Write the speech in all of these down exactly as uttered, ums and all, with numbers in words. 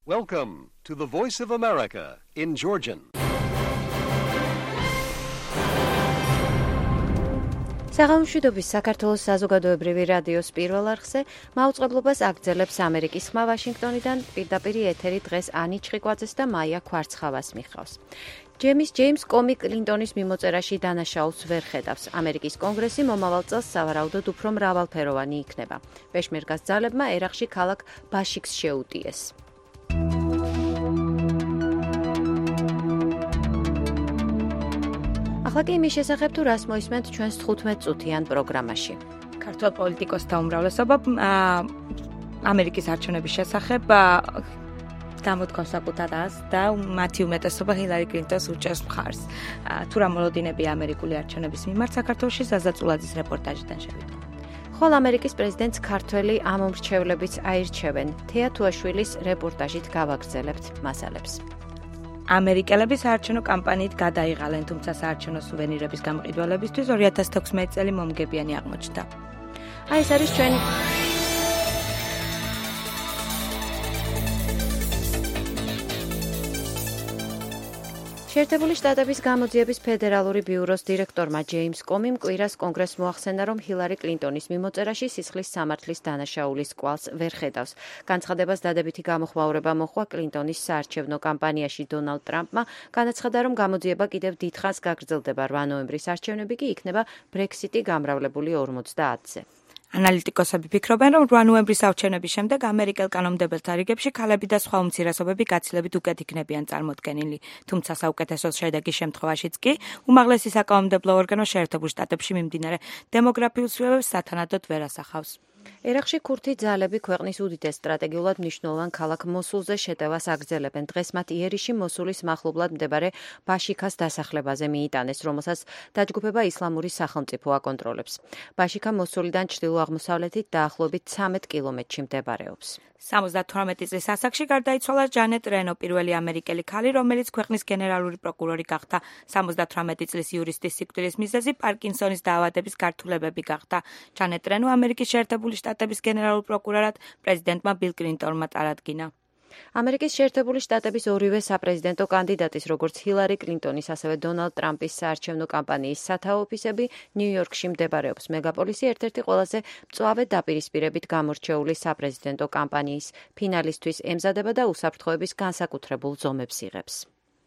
Welcome to the Voice of America in Georgian. საღამომშვიდობის საქართველოს საზოგადოებრივი რადიოს პირველ არხზე მაუწყებლობას აგრძელებს ამერიკის ხმა ვაშინგტონიდან პირდაპირ ეთერი დღეს ანი ჩხიკვაძეს და მაია ქვარცხავას მიხავს. ჯეიმის ჯეიმს კომი კლინტონის მიმოწერაში დანაშაულს ვერ ხედავს. ამერიკის კონგრესი მომავალ წელს სავარაუდოდ უფრო მრავალფეროვანი იქნება. პეშმერგას ძალებმა ერაყში ქალაქ ბაშიქს შეუტიეს. ახლა კი იმის შესახებ თუ რას მოისმენთ ჩვენს თხუთმეტ წუთიან პროგრამაში. ქართველ პოლიტიკოსთა უმრავლესობა ამერიკის არჩევნების შესახებ გამოთქვამს საკუთარ აზრს და მათი უმეტესობა ჰილარი კლინტონს უჭერს მხარს. თუ რა მოლოდინებია ამერიკული არჩევნების მიმართ საქართველოში ზაზაწულაძის რეპორტაჟიდან შევიდეთ. ხოლ ამერიკის პრეზიდენტს ქართველი ამომრჩევლებიც აირჩევენ. თეა თუაშვილის რეპორტაჟით გავაგრძელებთ მასალებს. ამერიკელები საარჩევნო კამპანიით გადაიღალენ, თუმცა საარჩევნო სუვენირების გამყიდველებისთვის ორი ათას თექვსმეტი წელი მომგებიანი აღმოჩნდა. აი ეს არის ჩვენი შეერთებული შტატების გამოძიების ფედერალური ბიუროს დირექტორმა ჯეიმს კომიმ კვირას კონგრესს მოახსენა, რომ ჰილარი კლინტონის მიმოწერაში სისხლის სამართლის დანაშაულის კვალს ვერ ხედავს. განცხადებას დადებითი გამოხმაურება მოჰყვა კლინტონის საარჩევნო კამპანიაში დონალდ ტრამპმა, განაცხადა, რომ გამოძიება კიდევ დიდხანს გაგრძელდება. რვა ნოემბრის არჩევნები კი იქნება ბრექსიტი გამრავლებული ორმოცდაათზე. ანალიტიკოსები ფიქრობენ, რომ რვა ნოემბრის არჩევნების შემდეგ ამერიკელ კანონმდებელთა რიგებში ქალები და სხვა უმცირესობები გაცილებით უკეთ იქნებიან წარმოდგენილი. თუმცა საუკეთესო შედეგის შემთხვევაშიც კი უმაღლესი საკანონმდებლო ორგანო შეერთებულ შტატებში მიმდინარე დემოგრაფიულ ცვლილებებს სათანადოდ ვერ ასახავს. ერაყში ქურთი ძალები ქვეყნის უდიდეს სტრატეგიულად მნიშვნელოვან ქალაქ მოსულზე შეტევას აგრძელებენ. დღეს მათ იერიში მოსულის მახლობლად მდებარე ბაშიქას დასახლებაზე მიიტანეს, რომელსაც დაჯგუფება ისლამური სახელმწიფო აკონტროლებს. ბაშიქა მოსულიდან ჩრდილო-აღმოსავლეთით დაახლოებით ცამეტ კილომეტრში მდებარეობს. სამოცდათვრამეტი წლის ასაკში გარდაიცვალა ჯანეტ რენო, პირველი ამერიკელი ქალი, რომელიც ქვეყნის გენერალური პროკურორი გახდა. სამოცდათვრამეტი წლის იურისტის სიკვდილის მიზეზი პარკინსონის დაავადების გართულებები გახდა. ჯანეტ რენო ამერიკის შეერთებული შტატების გენერალურ პროკურორად პრეზიდენტმა ბილ კლინტონმა წარადგინა. ამერიკის შეერთებული შტატების ორივე საპრეზიდენტო კანდიდატის, როგორც ჰილარი კლინტონის, ასევე დონალდ ტრამპის საარჩევნო კამპანიის სათაო ოფისები ნიუ-იორკში მდებარეობს. მეგაპოლისი ერთ-ერთი ყველაზე მწვავე დაპირისპირებით გამორჩეული საპრეზიდენტო კამპანიის ფინალისთვის ემზადება და უსაფრთხოების განსაკუთრებულ ზომებს იღებს.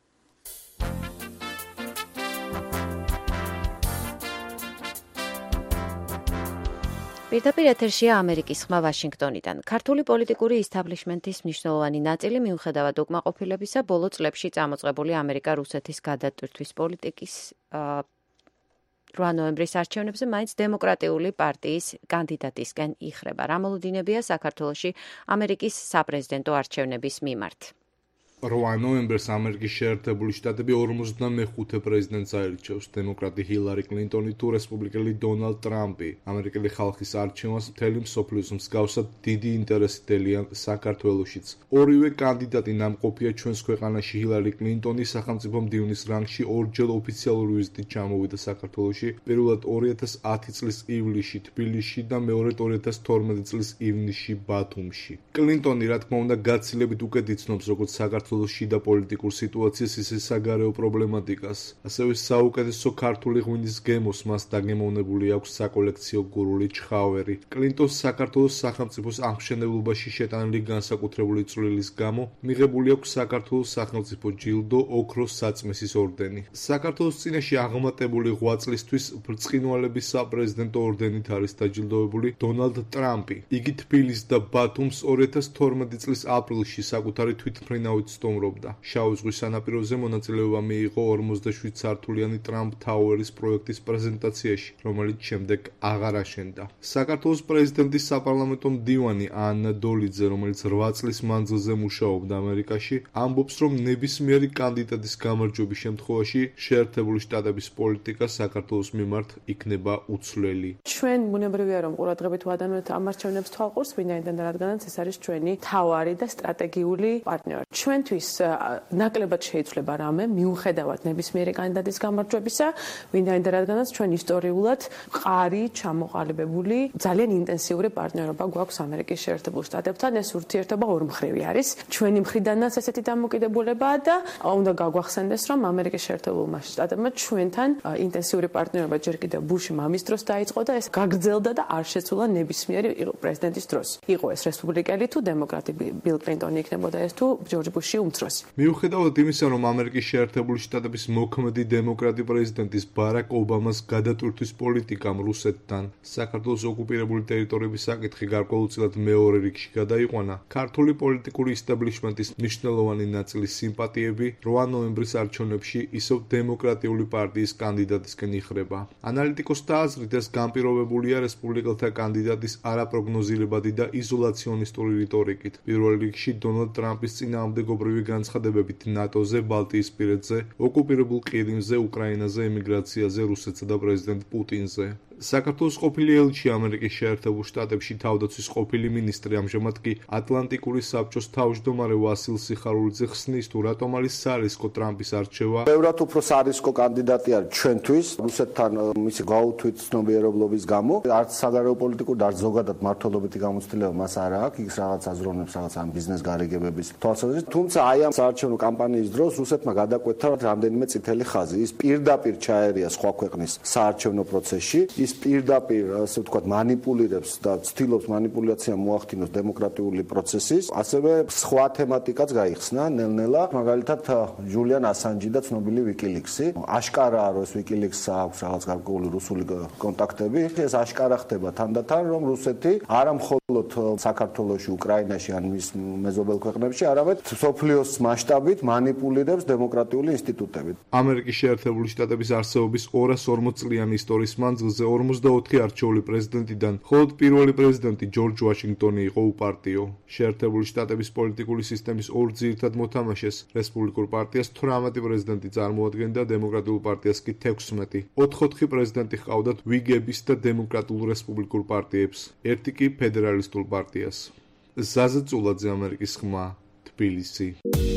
პირდაპირ ეთერშია ამერიკის ხმა ვაშინგტონიდან. ქართული პოლიტიკური ისტაბლიშმენტის მნიშვნელოვანი ნაწილი მიუხედავად უკმაყოფილებისა ბოლო წლებში წამოწყებული ამერიკა-რუსეთის გადატვირთვის პოლიტიკის რვა ნოემბრის არჩევნებზე მაინც დემოკრატიული პარტიის კანდიდატისკენ იხრება. რა მოლოდინებია საქართველოში ამერიკის საპრეზიდენტო არჩევნების მიმართ? რვა ნოემბერს ამერიკის შეერთებული შტატები ორმოცდამეხუთე პრეზიდენტს აირჩევს, დემოკრატი ჰილარი კლინტონი თუ რესპუბლიკელი დონალდ ტრამპი. ამერიკელი ხალხის არჩევანს მთელი მსოფლიოს მსგავსად დიდი ინტერესი დელია საქართველოშიც. ორივე კანდიდატი ნამყოფია ჩვენს ქვეყანაში. ჰილარი კლინტონი სახელმწიფო მდივნის რანგში ორჯერ ოფიციალური ვიზიტით ჩამოვიდა საქართველოში, პირველად ორი ათას ათი წლის ივლისში თბილისში და მეორედ ორი ათას თორმეტი წლის ივნისში ბათუმში. კლინტონი, რა თქმა უნდა, გაცილებით უკეთ იცნობს როგორც საქართველოს შიდა პოლიტიკურ სიტუაციას, ისე საგარეო პრობლემატიკას. ასევე საუკეთესო ქართული ღვინის გემოს მას დაგემოვნებული აქვს საკოლექციო გურული ჩხავერი. კლინტონს საქართველოს სახელმწიფოს აღმშენებლობაში შეტანილი განსაკუთრებული წვლილის გამო მიღებული აქვს საქართველოს სახელმწიფო ჯილდო, ოქროს საწმისის ორდენი. საქართველოს წინაშე აღმატებული ღვაწლისთვის ბრწყინვალების საპრეზიდენტო ორდენით არის დაჯილდოვებული დონალდ ტრამპი. იგი თბილისს და ბათუმს ორი ათას თორმეტი წლის აპრილში საკუთარი თვითმფრინავით სტუმრობდა. შავი ზღვის სანაპიროზე მონაწილეობა მიიღო ორმოცდაშვიდ სართულიანი ტრამპ თაუერის პროექტის პრეზენტაციაში, რომელიც შემდეგ აღარ აშენდა. საქართველოს პრეზიდენტის საპარლამენტო მდივანი ანა დოლიძე, რომელიც რვა წლის მანძილზე მუშაობდა ამერიკაში, ამბობს, რომ ნებისმიერი კანდიდატის გამარჯვების შემთხვევაში შეერთებული შტატების პოლიტიკა საქართველოს მიმართ იქნება უცვლელი. ჩვენ ბუნებრივია, რომ ყურადღებით ვადანოთ ამ არჩევნებს თვალყურს, ვინაიდან რადგანაც ეს არის ჩვენი მთავარი და სტრატეგიული პარტნიორი. ჩვენ ჩვენთვის ნაკლებად შეიცვლება რამე მიუხედავად ნებისმიერი კანდიდატის გამარჯვებისა, ვინაიდან რადგანაც ჩვენ ისტორიულად მყარი, ჩამოყალიბებული, ძალიან ინტენსიური პარტნიორობა გვაქვს ამერიკის შეერთებულ შტატებთან. ეს ურთიერთობა ორმხრივი არის. ჩვენი მხრიდანაც ესეთი დამოკიდებულებაა და უნდა გაგვახსენდეს, რომ ამერიკის შეერთებულმა შტატებმა ჩვენთან ინტენსიური პარტნიორობა ჯერ კიდევ ბუში მამის დროს დაიწყო და ეს გაგრძელდა და არ შეცვლა ნებისმიერი პრეზიდენტის დროს. იყო ეს რესპუბლიკელი თუ დემოკრატი ბილ კლინტონი იქნებოდა ეს თუ ჯორჯ ბუში უმცროსი. მიუხედავად იმისა, რომ ამერიკის შეერთებული შტატების მოქმედი დემოკრატი პრეზიდენტის ბარაკ ობამას გადატვირთვის პოლიტიკამ რუსეთთან საქართველოს ოკუპირებული ტერიტორიების საკითხი გარკვეულწილად მეორე რიგში გადაიყვანა, ქართული პოლიტიკური ისტაბლიშმენტის მნიშვნელოვანი ნაწილის სიმპათიები რვა ნოემბრის არჩევნებში ისევ დემოკრატიული პარტიის კანდიდატისკენ იხრება. ანალიტიკოსთა აზრით ეს განპირობებულია რესპუბლიკელთა კანდიდატის არაპროგნოზირებადი და იზოლაციონისტური რიტორიკით. პირველ რიგში დონალდ ტრამპის წინააღმდეგობრივი განცხადებებით ნატოზე, ბალტიისპირეთზე, ოკუპირებულ ყირიმზე, უკრაინაზე, ემიგრაციაზე, რუსეთსა და პრეზიდენტ პუტინზე. საქართველოს ყოფილი ელჩი ამერიკის შეერთებულ შტატებში თავდაცვის ყოფილი მინისტრი ამჟამად კი ატლანტიკური საბჭოს თავმჯდომარე ვასილ სიხარულიძე ხსნის თუ რატომ არის სარისკო ტრამპის არჩევა. ბევრად უფრო სარისკო კანდიდატი არის ჩვენთვის რუსეთთან მისი გაუთვით ცნობიერებლობის გამო. არც საგარეო პოლიტიკური და არც ზოგადად მართლობითი გამოცდილება მას არ აქვს. ის რაღაც აზროვნებს რაღაც ამ ბიზნეს გარიგებების თვალსაზრისით. თუმცა აი ამ საარჩევნო კამპანიის დროს რუსეთმა გადაკვეთა რამდენიმე წითელი ხაზი. ის პირდაპირ ჩაერია სხვა ქვეყნის საარჩევნო პროცესში. ის პირდაპირ, ასე ვთქვათ, манипуლირებს და ცდილობს манипуляცია მოახდინოს დემოკრატიული პროცესის, ასევე სხვა თემატიკაც გაიხსნა ნელ-ნელა, მაგალითად ჯულიან ასანჯი და ცნობილი ვიკილიქსი. აშკარაა, რომ ეს ვიკილიქსს აქვს რაღაც გარკვეული რუსული კონტაქტები. ეს აშკარა ხდება თანდათან, რომ რუსეთი არა მხოლოდ საქართველოში, უკრაინაში ან მის მეზობელ ქვეყნებში, არამედ სოფლიოს მასშტაბით манипуლირებს დემოკრატიული ინსტიტუტებით. ამერიკის შეერთებული შტატების არსებობის ორას ორმოც წლიანი ისტორიის მანძილზე ორმოცდაოთხი არჩეული პრეზიდენტიდან მხოლოდ პირველი პრეზიდენტი ჯორჯ ვაშინგტონი იყო უპარტიო. შეერთებული შტატების პოლიტიკური სისტემის ორ ძირითად მოთამაშეს, რესპუბლიკურ პარტიას თვრამეტი პრეზიდენტი წარმოადგენდა, დემოკრატიულ პარტიას კი თექვსმეტი. ოთხ-ოთხი პრეზიდენტი ჰყავდათ ვიგების და დემოკრატიულ რესპუბლიკურ პარტიებს, ერთი კი ფედერალისტულ პარტიას. ზაზა წულაძე, ამერიკის ხმა, თბილისი.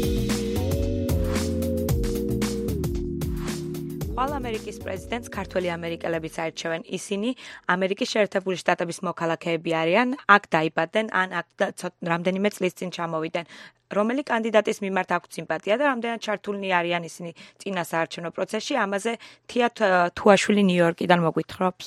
ხვალ ამერიკის პრეზიდენტს ქართველი ამერიკელებიც აირჩევენ. ისინი ამერიკის შეერთებული შტატების მოქალაქეები არიან, აქ დაიბადნენ ან აქ რამდენიმე წლის წინ ჩამოვიდნენ. რომელი კანდიდატის მიმართ აქვთ სიმპათია და რამდენად ჩართულნი არიან ისინი წინა საარჩევნო პროცესში? ამაზე თია თუაშვილი ნიუ-იორკიდან მოგვითხრობს.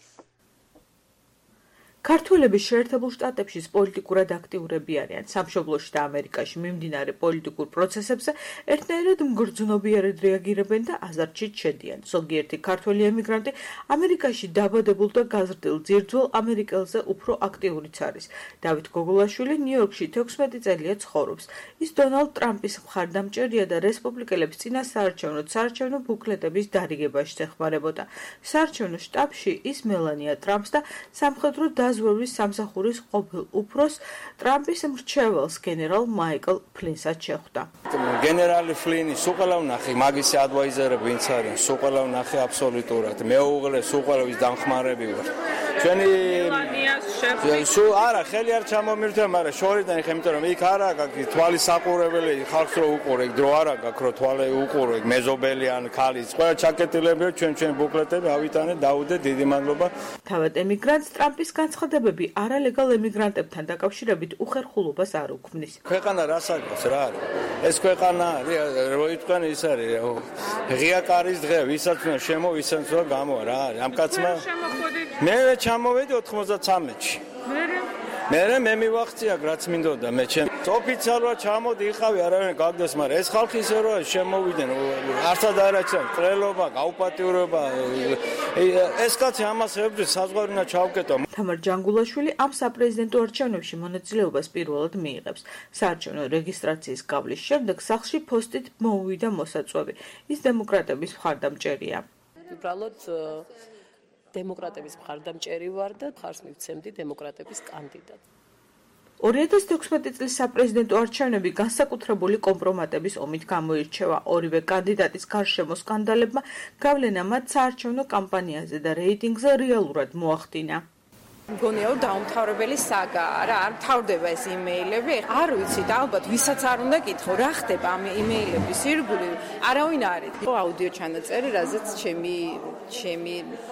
ქართველები შეერთებულ შტატებში პოლიტიკურად აქტიურები არიან. სამშობლოში და ამერიკაში მიმდინარე პოლიტიკურ პროცესებზე ერთნაირად მგრძნობიარად რეაგირებენ და აზარტშიც შედიან. ზოგიერთი ქართველი ემიგრანტი ამერიკაში დაბადებულ და გაზრდილ ძირძველ ამერიკელზე უფრო აქტიურიც არის. დავით გოგოლაშვილი ნიუ-იორკში თექვსმეტი წელია ცხოვრობს. ის დონალდ ტრამპის მხარდამჭერია და რესპუბლიკელების წინა საარჩევნო საარჩევნო ბუკლეტების დარიგებაში ეხმარებოდა. საარჩევნო შტაბში ის მელანია ტრამპს და სამხედრო დაზვერვის სამსახურის ყოფილ უფროს ტრამპის მრჩეველს გენერალ მაიკლ ფლინსაც შეხვდა. გენერალი ფლინი სულ ვნახე, მაგისი ადვაიზერები ვინც არის, სულ ვნახე აბსოლუტურად. მეუღლე სულ ვის დამხმარები ვარ. ჩვენი სულ არა, ხელი არ ჩამომირთვა, მაგრამ შორიდან ხე, იმიტომ რომ იქ არა გაქვს თვალი საყურებელი, ხალხს რო უყურე, დრო არა გაქვს რო თვალე უყურე, მეზობელი ან ქალის, ყველა ჩაკეტილები ჩვენ ჩვენ ბუკლეტები ავიტანე, დაუდე, დიდი მადლობა. თავად ემიგრანტს ტრამპის განცხადებები არალეგალ ემიგრანტებთან დაკავშირებით უხერხულობას არ უქმნის. ქვეყანა რას აქვს რა არის? ეს ქვეყანა არის, რო იტყვენ ის არის, ღია კარის დღე, ვისაც შემოვიცენ რა გამო რა არის? ამ კაცმა მე ჩამოვედი ოთხმოცდათრამეტში. მე მე მივახცია რაც მინდოდა მე ჩემ ოფიციალურად ჩამოდი იყავი არავინ გაგდეს, მაგრამ ეს ხალხი ისე რომ შემოვიდნენ არცად არ აჩვენ ტრელობა, გაუპატიურება. ეს კაცი ამას ებრძვის საზღვარი უნდა ჩავკეტო. თამარ ჯანგულაშვილი ამ საპრეზიდენტო არჩევნებში მონაწილეობას პირველად მიიღებს. საარჩევნო რეგისტრაციის გავლის შემდეგ სახლში პოსტით მოუვიდა მოსაწვევი. ის დემოკრატების მხარდამჭერია. უბრალოდ დემოკრატების მხარდამჭერი ვარ და მხარს მივცემდი დემოკრატების კანდიდატს. ორი ათას თექვსმეტი წლის საპრეზიდენტო არჩევნები განსაკუთრებული კომპრომატების ომით გამოირჩევა. ორივე კანდიდატის გარშემო სკანდალებმა გავლენა მათ საარჩევნო კამპანიაზე და რეიტინგზე რეალურად მოახდინა. მგონია რომ დაუმთავრებელი საგაა რა, არ მთავრდება ეს იმეილები. არ ვიცი და ალბათ ვისაც არ უნდა კითხო, რა ხდება ამ იმეილების ირგვლივ, არავინ არ იცი. ხო, აუდიო ჩანაწერი, რაზეც ჩემი ჩემი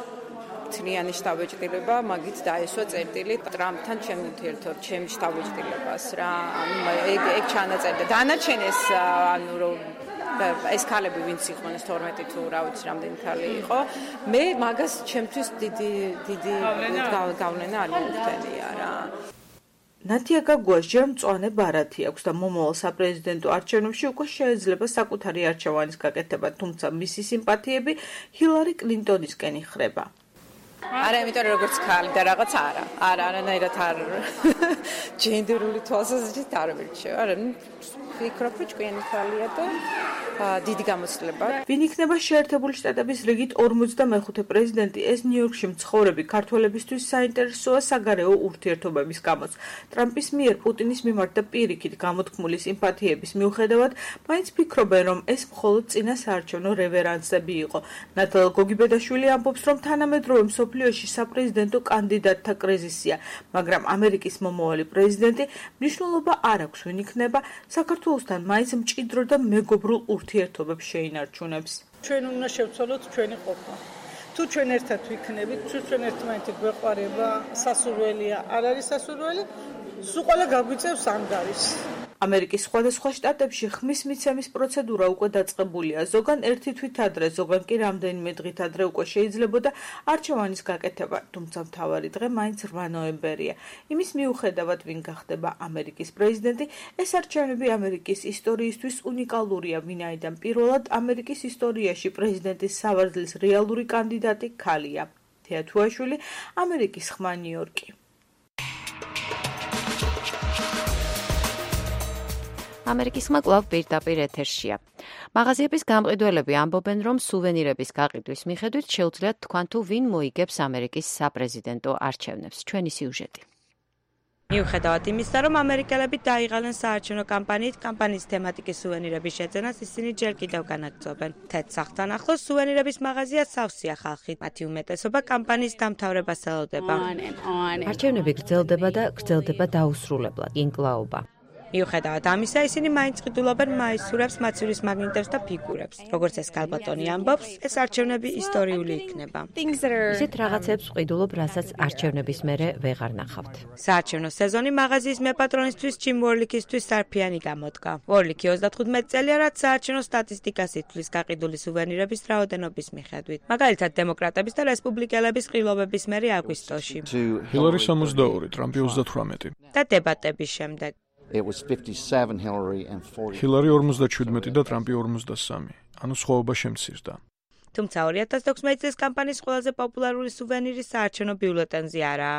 თლიანი შტაბ-ბიჭდილება მაგით დაესვა წერტილი ტრამპთან ჩემ ურთიერთობ, ჩემ შტაბ-ბიჭდილებას რა. ანუ ეგ ეგ ჩანაწერი და დანარჩენეს ანუ რომ ეს ქალები ვინც იყვნენ თორმეტი თუ რა ვიცი რამდენი ქალი იყო მე მაგას ჩემთვის დიდი დიდი გავლენა არ მივხვდენია რა ნათია გაგუას ჯერ მწვანე ბარათი აქვს და მომავალ საპრეზიდენტო არჩევნებში უკვე შეიძლება საკუთარი არჩევანის გაკეთება, თუმცა მისი სიმპათიები ჰილარი კლინტონისკენ იხრება. არა, იმიტომ რომ როგორც ქალი და რაღაც არა. არა, არანაირად არ ჯენდერული თვალსაზრისით არ ვირჩევ. არა, ვფიქრობ, რომ ჭკვიანი ქალია და დიდი გამოცდილება. ვინ იქნება შეერთებული შტატების რიგით ორმოცდამეხუთე პრეზიდენტი, ეს ნიუ-იორკში მცხოვრები ქართველებისთვის საინტერესოა საგარეო ურთიერთობების გამოც. ტრამპის მიერ პუტინის მიმართ და პირიქით გამოთქმული სიმპათიების მიუხედავად, მაინც ფიქრობენ, რომ ეს მხოლოდ წინა საარჩევნო რევერანსები იყო. ნატალია გოგიბედაშვილი ამბობს, რომ თანამედროვე მსოფლიოში საპრეზიდენტო კანდიდატთა კრიზისია, მაგრამ ამერიკის მომავალი პრეზიდენტი მნიშვნელობა არ აქვს ვინ იქნება, საქართველოსთან მაინც მჭიდრო და მეგობრულ ურთიერთობებს შეინარჩუნებს. ჩვენ უნდა შევცვალოთ ჩვენი ყოფნა. თუ ჩვენ ერთად ვიქნებით, თუ ჩვენ ერთმანეთი გვეყვარება, სასურველია, არ არის სასურველი, სულ ყველა გაგვიწევს ანგარიშს. ამერიკის სხვადასხვა შტატებში ხმის მიცემის პროცედურა უკვე დაწყებულია. ზოგან ერთი თვით ადრე, ზოგან კი რამდენიმე დღით ადრე უკვე შეიძლებოდა არჩევანის გაკეთება, თუმცა მთავარი დღე მაინც რვა ნოემბერია. იმის მიუხედავად, ვინ გახდება ამერიკის პრეზიდენტი, ეს არჩევნები ამერიკის ისტორიისთვის უნიკალურია, ვინაიდან პირველად ამერიკის ისტორიაში პრეზიდენტის სავარძლის რეალური კანდიდატი ქალია. თეა თუაშვილი, ამერიკის ხმა ნიუ-იორკი. ამერიკის ხმა კვლავ პირდაპირ ეთერშია. მაღაზიების გამყიდველები ამბობენ, რომ სუვენირების გაყიდვის მიხედვით შეუძლიათ თქვან თუ ვინ მოიგებს ამერიკის საპრეზიდენტო არჩევნებს. ჩვენი სიუჟეტი. მიუხედავად იმისა, რომ ამერიკელები დაიღალნენ საარჩევნო კამპანიით, კამპანიის თემატიკის სუვენირების შეძენას ისინი ჯერ კიდევ განაგრძობენ. თეთრ სახლთან ახლოს სუვენირების მაღაზია სავსეა ხალხით. მათი უმეტესობა კამპანიის დამთავრებას ელოდება. არჩევნები გრძელდება და გრძელდება დაუსრულებლად, ინკლაობა. მიუხედავად ამისა, ისინი მაინც ყიდულობენ მაისურებს, მაცივრის მაგნიტებს და ფიგურებს. როგორც ეს კალბატონი ამბობს, ეს არჩევნები ისტორიული იქნება. ისეთ რაღაცებს ყიდულობ, რასაც არჩევნების მერე ვეღარ ნახავთ. საარჩევნო სეზონი მაღაზიის მეპატრონისთვის ჯიმ ვორლიქისთვის სარფიანი გამოდგა. ვორლიქი ოცდათხუთმეტი წელია, რაც საარჩევნო სტატისტიკას ითვლის გაყიდული სუვენირების რაოდენობის მიხედვით. მაგალითად, დემოკრატების და რესპუბლიკელების ყრილობების მერე აგვისტოში. ჰილარი სამოცდაორი, ტრამპი ოცდათვრამეტი. და დებატების შემდეგ. ჰილარი ორმოცდაჩვიდმეტი და ტრამპი ორმოცდასამი. ანუ სხვაობა შემცირდა. თუმცა ორი ათას ექვსმეტი წლის კამპანიის ყველაზე პოპულარული სუვენირი საარჩევნო ბიულეტენზე არაა.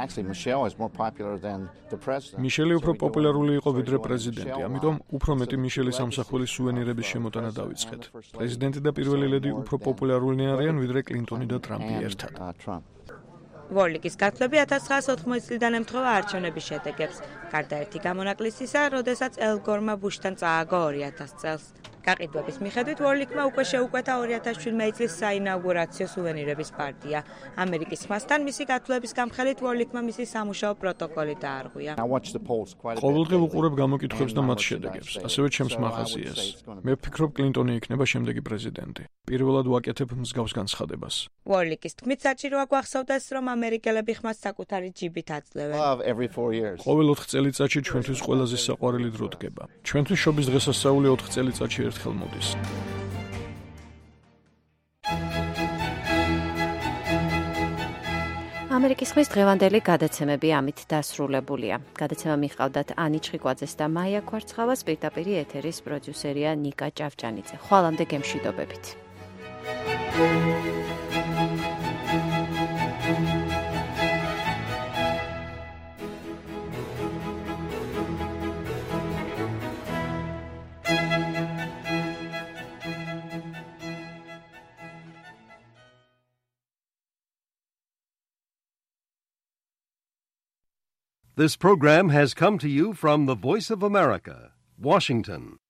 მიშელი უფრო პოპულარული იყო ვიდრე პრეზიდენტი, ამიტომ უფრო მეტი მიშელის ამსახველის სუვენირების შემოტანა დავიწყეთ. პრეზიდენტი და პირველი ლედი უფრო პოპულარულნი არიან ვიდრე კლინტონი და ტრამპი ერთად. ვორლიკის გათვლები ათას ცხრაას ოთხმოცი წლიდან ემთხვევა არჩევნების შედეგებს. გარდა ერთი გამონაკლისისა, როდესაც ელ გორმა ბუშთან წააგო ორი ათას წელს. გაყიდვების მიხედვით ვორლიკმა უკვე შეუკვეთა ორი ათას შვიდმეტი წლის საინაუგურაციო სუვენირების პარტია. ამერიკის ხმასთან მისი გათვლების გამხელით ვორლიკმა მისი სამუშაო პროტოკოლი დაარღვია. ყოველდღე ვუყურებ გამოკითხვებს და მათ შედეგებს, ასევე ჩემს მაღაზიას. მე ვფიქრობ, კლინტონი იქნება შემდეგი პრეზიდენტი. პირველად ვაკეთებ მსგავს განცხადებას. ვორლიკის თქმით, საჭიროა გვახსოვდეს, რომ ამერიკელები ხმას საკუთარი ჯიბით აძლევენ. ყოველ ოთხ წელიწადში ჩვენთვის ყველაზე საყვარელი დრო დგება. ჩვენთვის შობის დღესასწაული ოთხ წელიწადში ერთხელ მოდის. ამერიკის ხმის დღევანდელი გადაცემები ამით დასრულებულია. გადაცემა მიჰყავდათ ანი ჩხიკვაძეს და მაია ქვარცხავას, პირდაპირ ეთერის პროდიუსერია ნიკა ჭავჭანიძე. ხვალამდე გემშვიდობებით. This program has come to you from the Voice of America, Washington.